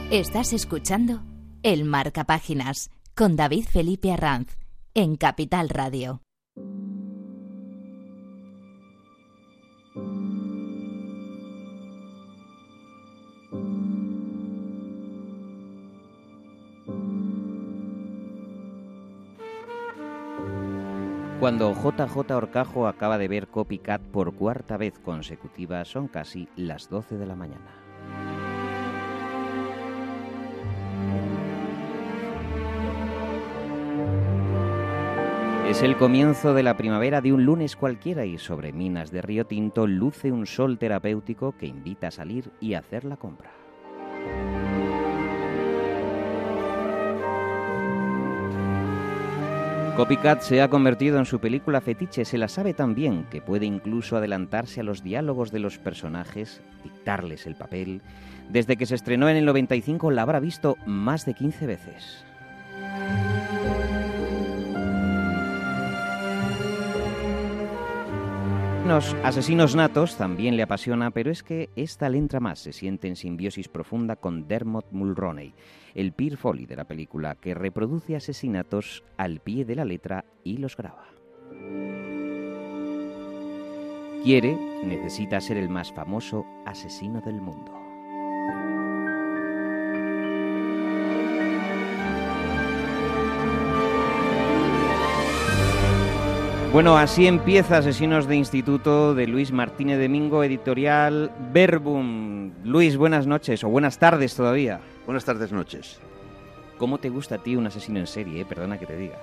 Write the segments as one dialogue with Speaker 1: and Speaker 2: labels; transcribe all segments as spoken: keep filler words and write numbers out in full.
Speaker 1: Estás escuchando El Marcapáginas con David Felipe Arranz en Capital Radio.
Speaker 2: Cuando J J Horcajo acaba de ver Copycat por cuarta vez consecutiva, son casi las doce de la mañana. Es el comienzo de la primavera de un lunes cualquiera y sobre minas de Río Tinto luce un sol terapéutico que invita a salir y hacer la compra. Copycat se ha convertido en su película fetiche, se la sabe tan bien que puede incluso adelantarse a los diálogos de los personajes, dictarles el papel. Desde que se estrenó en el noventa y cinco la habrá visto más de quince veces. Los asesinos natos también le apasiona, pero es que esta le entra más, se siente en simbiosis profunda con Dermot Mulroney, el Pierre Foley de la película, que reproduce asesinatos al pie de la letra y los graba. Quiere, necesita ser el más famoso asesino del mundo. Bueno, así empieza Asesinos de Instituto de Luis Martínez Domingo, editorial Verbum. Luis, buenas noches, o buenas tardes todavía.
Speaker 3: Buenas tardes, noches.
Speaker 2: ¿Cómo te gusta a ti un asesino en serie? Eh? Perdona que te diga.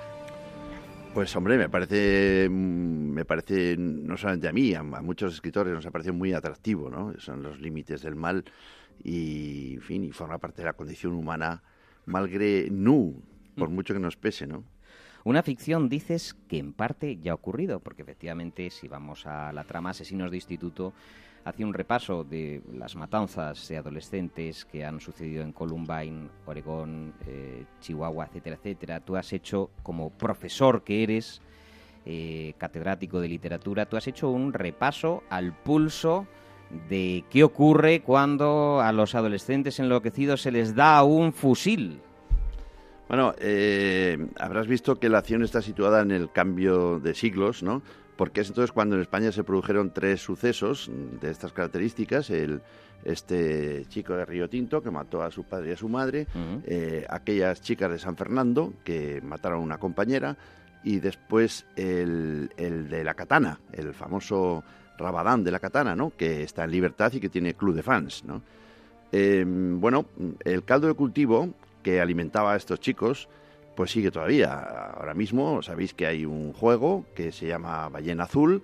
Speaker 3: Pues hombre, me parece, me parece, no solamente a mí, a, a muchos escritores nos ha parecido muy atractivo, ¿no? Son los límites del mal y, en fin, y forma parte de la condición humana, malgré nous, por mucho que nos pese, ¿no?
Speaker 2: Una ficción, dices, que en parte ya ha ocurrido, porque efectivamente, si vamos a la trama Asesinos de Instituto, hace un repaso de las matanzas de adolescentes que han sucedido en Columbine, Oregón, eh, Chihuahua, etcétera, etcétera. Tú has hecho, como profesor que eres, eh, catedrático de literatura, tú has hecho un repaso al pulso de qué ocurre cuando a los adolescentes enloquecidos se les da un fusil.
Speaker 3: Bueno, eh, habrás visto que la acción está situada en el cambio de siglos, ¿no? Porque es entonces cuando en España se produjeron tres sucesos de estas características. El, este chico de Río Tinto que mató a su padre y a su madre, uh-huh. eh, aquellas chicas de San Fernando que mataron a una compañera, y después el, el de la katana, el famoso Rabadán de la katana, ¿no? Que está en libertad y que tiene club de fans, ¿no? Eh, bueno, el caldo de cultivo que alimentaba a estos chicos, pues sigue todavía. Ahora mismo sabéis que hay un juego que se llama Ballena Azul,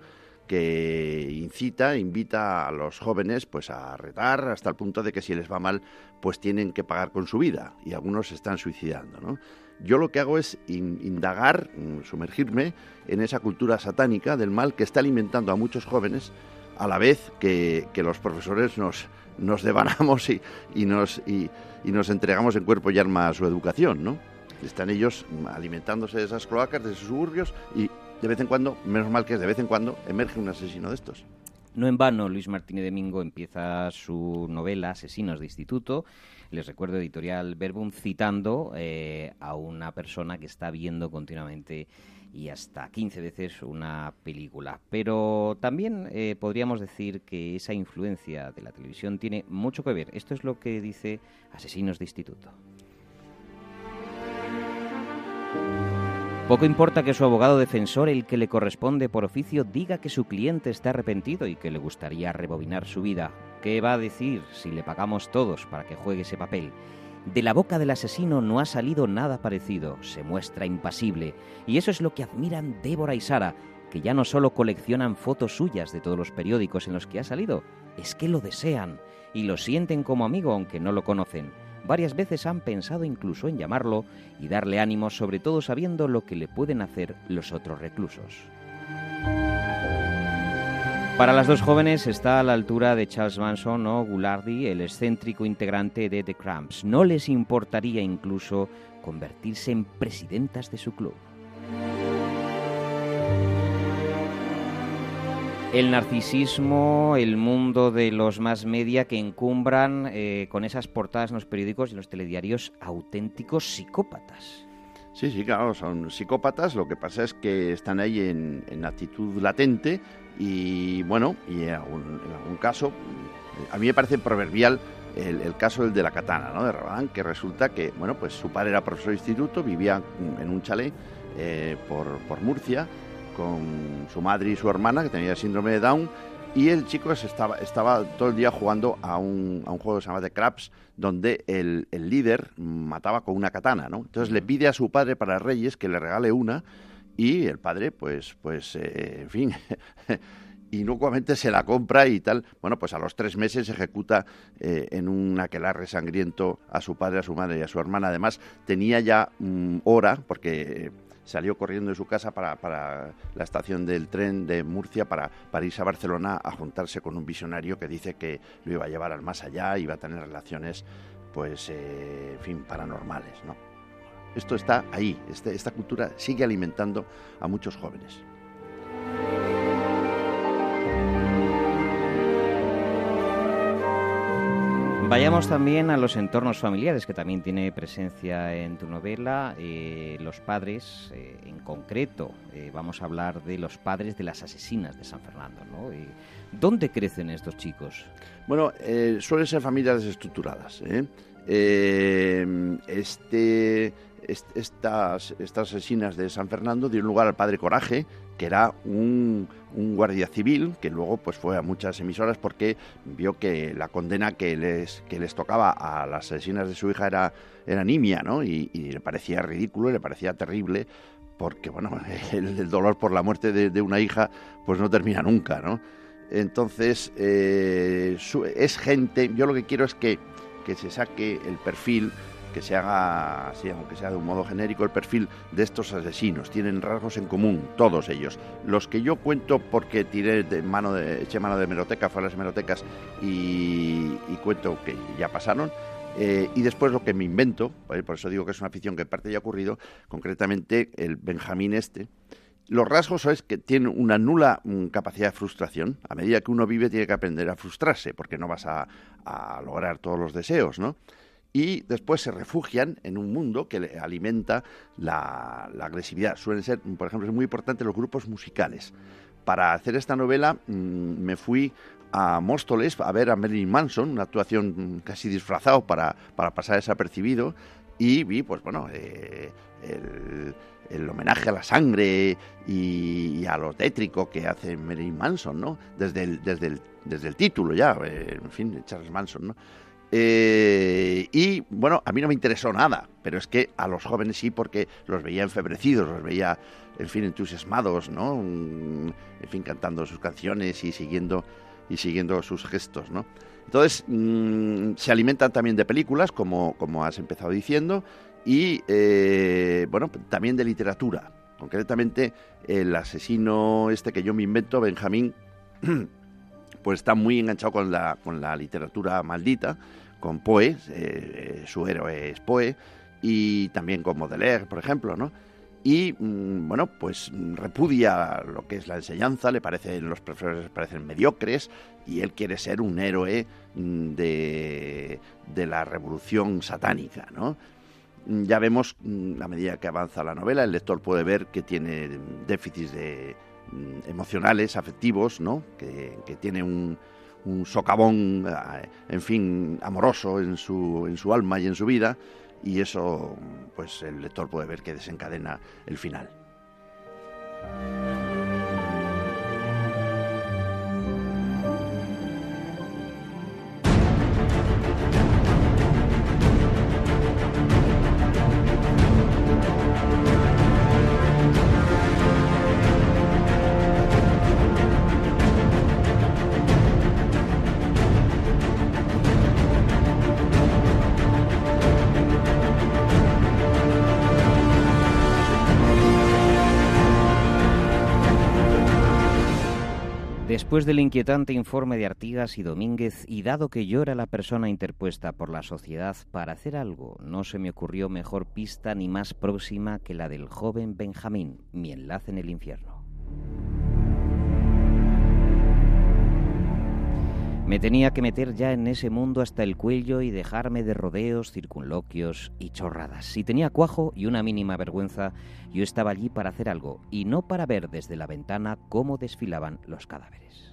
Speaker 3: que incita, invita a los jóvenes pues a retar hasta el punto de que si les va mal, pues tienen que pagar con su vida, y algunos se están suicidando, ¿no? Yo lo que hago es in, indagar, sumergirme en esa cultura satánica del mal que está alimentando a muchos jóvenes, a la vez que, que los profesores nos, nos devanamos y, y, nos, y, y nos entregamos en cuerpo y alma a su educación, ¿no? Están ellos alimentándose de esas cloacas, de esos suburbios, y de vez en cuando, menos mal que es de vez en cuando, emerge un asesino de estos.
Speaker 2: No en vano, Luis Martínez Domingo empieza su novela Asesinos de Instituto, les recuerdo, editorial Verbum, citando eh, a una persona que está viendo continuamente y hasta quince veces una película. Pero también eh, podríamos decir que esa influencia de la televisión tiene mucho que ver. Esto es lo que dice Asesinos de Instituto. Poco importa que su abogado defensor, el que le corresponde por oficio, diga que su cliente está arrepentido y que le gustaría rebobinar su vida. ¿Qué va a decir si le pagamos todos para que juegue ese papel? De la boca del asesino no ha salido nada parecido, se muestra impasible. Y eso es lo que admiran Débora y Sara, que ya no solo coleccionan fotos suyas de todos los periódicos en los que ha salido, es que lo desean y lo sienten como amigo aunque no lo conocen. Varias veces han pensado incluso en llamarlo y darle ánimo, sobre todo sabiendo lo que le pueden hacer los otros reclusos. Para las dos jóvenes está a la altura de Charles Manson o Goulardi, el excéntrico integrante de The Cramps. No les importaría incluso convertirse en presidentas de su club. El narcisismo, el mundo de los más media que encumbran eh, con esas portadas en los periódicos y en los telediarios auténticos psicópatas.
Speaker 3: Sí, sí, claro, son psicópatas, lo que pasa es que están ahí en, en actitud latente y, bueno, y en algún, en algún caso, a mí me parece proverbial el, el caso el de la katana, ¿no?, de Rabadán, que resulta que, bueno, pues su padre era profesor de instituto, vivía en un chalet eh, por, por Murcia, con su madre y su hermana, que tenía síndrome de Down, y el chico se estaba, estaba todo el día jugando a un, a un juego que se llama The Craps, donde el, el líder mataba con una katana, ¿no? Entonces le pide a su padre para Reyes que le regale una, y el padre, pues, pues eh, en fin, inocuamente se la compra y tal. Bueno, pues a los tres meses ejecuta eh, en un aquelarre sangriento a su padre, a su madre y a su hermana. Además, tenía ya mm, hora, porque salió corriendo de su casa para, para la estación del tren de Murcia para, para irse a Barcelona a juntarse con un visionario que dice que lo iba a llevar al más allá, iba a tener relaciones, pues, eh, en fin, paranormales, ¿no? Esto está ahí, este, esta cultura sigue alimentando a muchos jóvenes.
Speaker 2: Vayamos también a los entornos familiares, que también tiene presencia en tu novela. Eh, los padres, eh, en concreto, eh, vamos a hablar de los padres de las asesinas de San Fernando, ¿no? Eh, ¿Dónde crecen estos chicos?
Speaker 3: Bueno, eh, suelen ser familias desestructuradas, ¿eh? Eh, este, est, estas, estas asesinas de San Fernando dieron lugar al padre Coraje, que era un, un guardia civil que luego pues fue a muchas emisoras porque vio que la condena que les, que les tocaba a las asesinas de su hija era, era nimia, ¿no? Y, y le parecía ridículo, le parecía terrible, porque bueno, el, el dolor por la muerte de, de una hija pues no termina nunca, ¿no? Entonces, eh, su, es gente, yo lo que quiero es que, que se saque el perfil, que se haga, así, aunque sea de un modo genérico, el perfil de estos asesinos. Tienen rasgos en común, todos ellos. Los que yo cuento porque tiré de mano de, eché mano de hemeroteca, fue a las hemerotecas y, y cuento que ya pasaron. Eh, y después lo que me invento, ¿vale? Por eso digo que es una ficción que en parte ya ha ocurrido, concretamente el Benjamín este. Los rasgos es que tiene una nula mm, capacidad de frustración. A medida que uno vive tiene que aprender a frustrarse, porque no vas a, a lograr todos los deseos, ¿no? Y después se refugian en un mundo que le alimenta la, la agresividad. Suelen ser, por ejemplo, es muy importante los grupos musicales. Para hacer esta novela mmm, me fui a Móstoles a ver a Marilyn Manson, una actuación casi disfrazado para, para pasar desapercibido, y vi, pues bueno, eh, el, el homenaje a la sangre y, y a lo tétrico que hace Marilyn Manson, ¿no? Desde el, desde el, desde el título ya, eh, en fin, Charles Manson, ¿no? Eh, y bueno, a mí no me interesó nada, pero es que a los jóvenes sí, porque los veía enfebrecidos, los veía, en fin, entusiasmados, ¿no? En fin, cantando sus canciones y siguiendo y siguiendo sus gestos, ¿no? Entonces, mmm, se alimentan también de películas, como, como has empezado diciendo, y eh, bueno, también de literatura. Concretamente, el asesino este que yo me invento, Benjamín, pues está muy enganchado con la, con la literatura maldita, con Poe, eh, su héroe es Poe, y también con Baudelaire, por ejemplo, ¿no? Y, mmm, bueno, pues repudia lo que es la enseñanza, le parecen, los profesores les parecen mediocres, y él quiere ser un héroe mmm, de, de la revolución satánica, ¿no? Ya vemos, mmm, a medida que avanza la novela, el lector puede ver que tiene déficits de emocionales, afectivos, ¿no? Que, que tiene un, un socavón, en fin, amoroso en su, en su alma y en su vida, y eso, pues el lector puede ver que desencadena el final.
Speaker 2: Después del inquietante informe de Artigas y Domínguez, y dado que yo era la persona interpuesta por la sociedad para hacer algo, no se me ocurrió mejor pista ni más próxima que la del joven Benjamín, mi enlace en el infierno. Me tenía que meter ya en ese mundo hasta el cuello y dejarme de rodeos, circunloquios y chorradas. Si tenía cuajo y una mínima vergüenza, yo estaba allí para hacer algo y no para ver desde la ventana cómo desfilaban los cadáveres.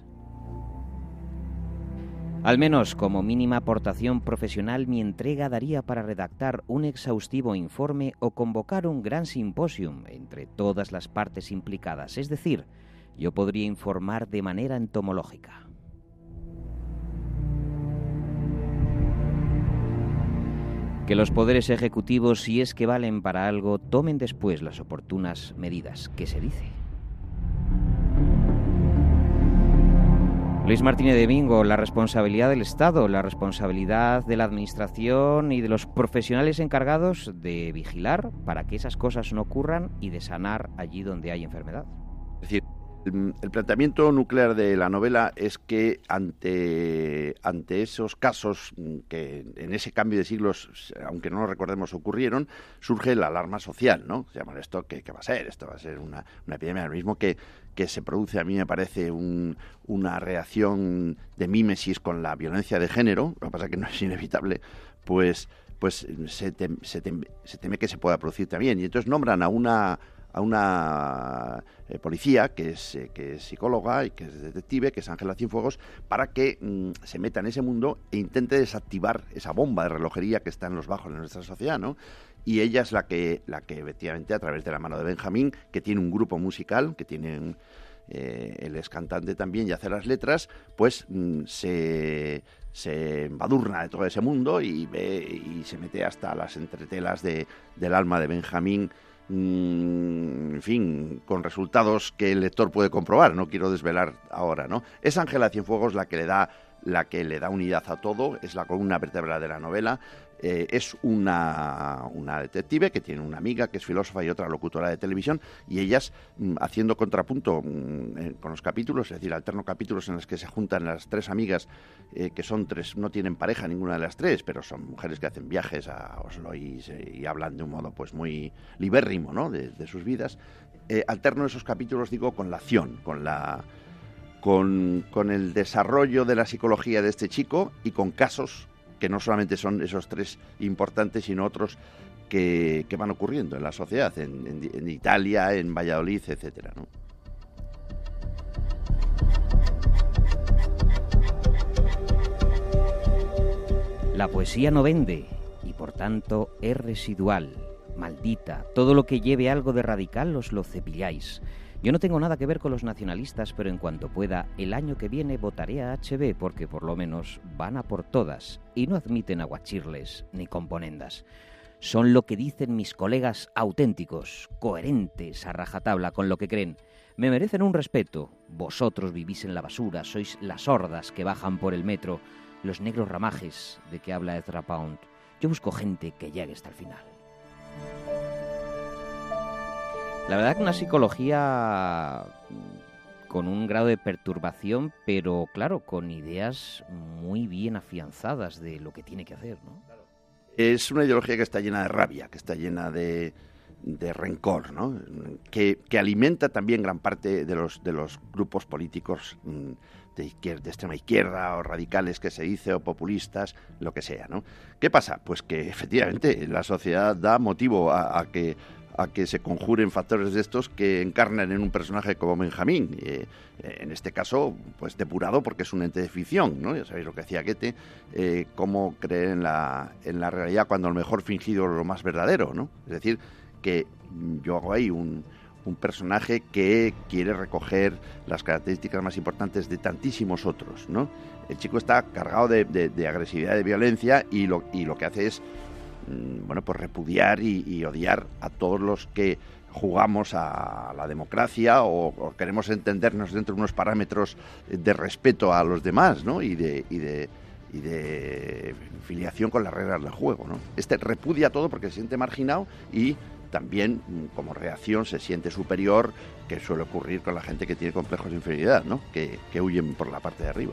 Speaker 2: Al menos como mínima aportación profesional, mi entrega daría para redactar un exhaustivo informe o convocar un gran simposium entre todas las partes implicadas. Es decir, yo podría informar de manera entomológica. Que los poderes ejecutivos, si es que valen para algo, tomen después las oportunas medidas. ¿Qué se dice? Luis Martínez de Mingo, la responsabilidad del Estado, la responsabilidad de la Administración y de los profesionales encargados de vigilar para que esas cosas no ocurran y de sanar allí donde hay enfermedad.
Speaker 3: Es decir, el planteamiento nuclear de la novela es que ante, ante esos casos que en ese cambio de siglos, aunque no lo recordemos, ocurrieron, surge la alarma social, ¿no? Se llama esto, ¿qué, qué va a ser? Esto va a ser una, una epidemia. Lo mismo que, que se produce, a mí me parece, un, una reacción de mímesis con la violencia de género, lo que pasa es que no es inevitable, pues, pues se, tem, se, tem, se teme que se pueda producir también. Y entonces nombran a una... a una eh, policía que es, eh, que es psicóloga y que es detective, que es Ángela Cienfuegos, para que mm, se meta en ese mundo e intente desactivar esa bomba de relojería que está en los bajos de nuestra sociedad, ¿no? Y ella es la que, la que efectivamente, a través de la mano de Benjamín, que tiene un grupo musical, que tiene... Eh, él es cantante también y hace las letras, pues mm, se, se embadurna de todo ese mundo y ve y se mete hasta las entretelas de, del alma de Benjamín, en fin, con resultados que el lector puede comprobar, no quiero desvelar ahora, ¿no? Es Ángela Cienfuegos la que le da la que le da unidad a todo, es la columna vertebral de la novela. Eh, es una, una detective que tiene una amiga que es filósofa y otra locutora de televisión, y ellas mm, haciendo contrapunto mm, eh, con los capítulos, es decir, alterno capítulos en los que se juntan las tres amigas, eh, que son tres, no tienen pareja ninguna de las tres, pero son mujeres que hacen viajes a Oslo y, se, y hablan de un modo pues muy libérrimo, ¿no?, de, de sus vidas. Eh, alterno esos capítulos, digo, con la acción, con la con, con el desarrollo de la psicología de este chico y con casos que no solamente son esos tres importantes, sino otros que, que van ocurriendo en la sociedad, en, en, en Italia, en Valladolid, etcétera, ¿no?
Speaker 2: La poesía no vende y, por tanto, es residual, maldita. Todo lo que lleve algo de radical os lo cepilláis. Yo no tengo nada que ver con los nacionalistas, pero en cuanto pueda, el año que viene votaré a H B porque por lo menos van a por todas y no admiten aguachirles ni componendas. Son lo que dicen mis colegas auténticos, coherentes a rajatabla con lo que creen. Me merecen un respeto. Vosotros vivís en la basura, sois las hordas que bajan por el metro, los negros ramajes de que habla Ezra Pound. Yo busco gente que llegue hasta el final. La verdad que una psicología con un grado de perturbación, pero claro, con ideas muy bien afianzadas de lo que tiene que hacer, ¿no?
Speaker 3: Es una ideología que está llena de rabia, que está llena de, de rencor, ¿no? Que, que alimenta también gran parte de los, de los grupos políticos de, izquierda, de extrema izquierda o radicales que se dice, o populistas, lo que sea, ¿no? ¿Qué pasa? Pues que efectivamente la sociedad da motivo a, a que... a que se conjuren factores de estos que encarnan en un personaje como Benjamín, eh, en este caso, pues depurado porque es un ente de ficción, ¿no? Ya sabéis lo que hacía Goethe, eh, cómo creer en la, en la realidad cuando a lo mejor fingido lo más verdadero, ¿no? Es decir, que yo hago ahí un, un personaje que quiere recoger las características más importantes de tantísimos otros, ¿no? El chico está cargado de, de, de agresividad, de violencia, y lo, y lo que hace es bueno, pues repudiar y, y odiar a todos los que jugamos a la democracia o, o queremos entendernos dentro de unos parámetros de respeto a los demás, ¿no? Y de, y de, y de filiación con las reglas del juego, ¿no? Este repudia todo porque se siente marginado y también, como reacción, se siente superior, que suele ocurrir con la gente que tiene complejos de inferioridad, ¿no? Que, que huyen por la parte de arriba.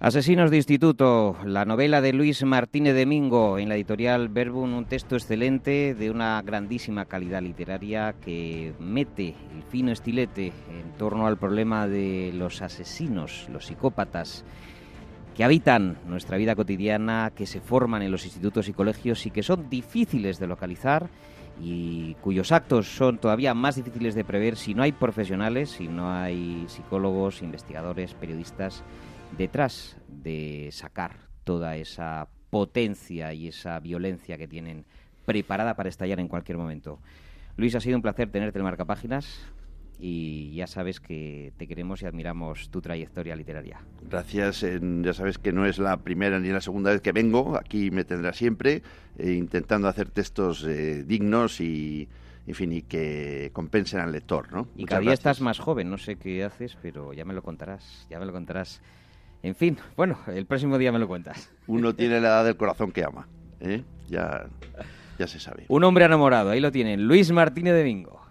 Speaker 2: Asesinos de instituto, la novela de Luis Martínez Domingo, en la editorial Verbum, un texto excelente de una grandísima calidad literaria que mete el fino estilete en torno al problema de los asesinos, los psicópatas, que habitan nuestra vida cotidiana, que se forman en los institutos y colegios y que son difíciles de localizar y cuyos actos son todavía más difíciles de prever si no hay profesionales, si no hay psicólogos, investigadores, periodistas detrás de sacar toda esa potencia y esa violencia que tienen preparada para estallar en cualquier momento. Luis, ha sido un placer tenerte en Marcapáginas y ya sabes que te queremos y admiramos tu trayectoria literaria.
Speaker 3: Gracias. Eh, ya sabes que no es la primera ni la segunda vez que vengo. Aquí me tendrás siempre eh, intentando hacer textos eh, dignos y, en fin, y que compensen al lector, ¿no?
Speaker 2: Y
Speaker 3: Muchas
Speaker 2: cada día
Speaker 3: gracias.
Speaker 2: estás más joven, no sé qué haces, pero ya me lo contarás, ya me lo contarás. En fin, bueno, el próximo día me lo cuentas.
Speaker 3: Uno tiene la edad del corazón que ama, ¿eh? Ya, ya se sabe.
Speaker 2: Un hombre enamorado, ahí lo tienen, Luis Martínez Domingo.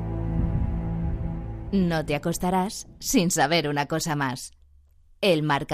Speaker 1: No te acostarás sin saber una cosa más. El marca